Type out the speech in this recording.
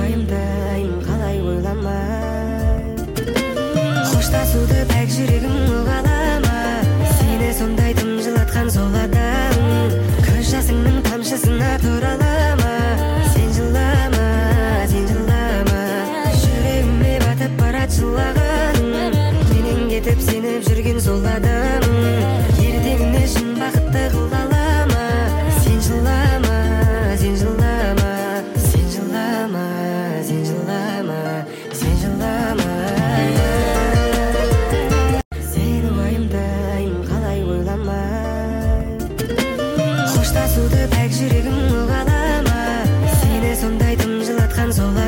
уайымдаймын қалай ойламай қоштасуды пәк жүрегім қалама сені сондай тым жылатқан сол адам көз жасыңның тамшысына туралама сен жылама жүрегіме батып барат жылағаның менен кетіп сеніп жүрген сол адам ертеңіне шын бақытты қыл қалама сен жылама сен жылама сені уайымдаймын қалай ойламай қоштасуды пәк жүрегім қалама сені сондай тым жылатқан сол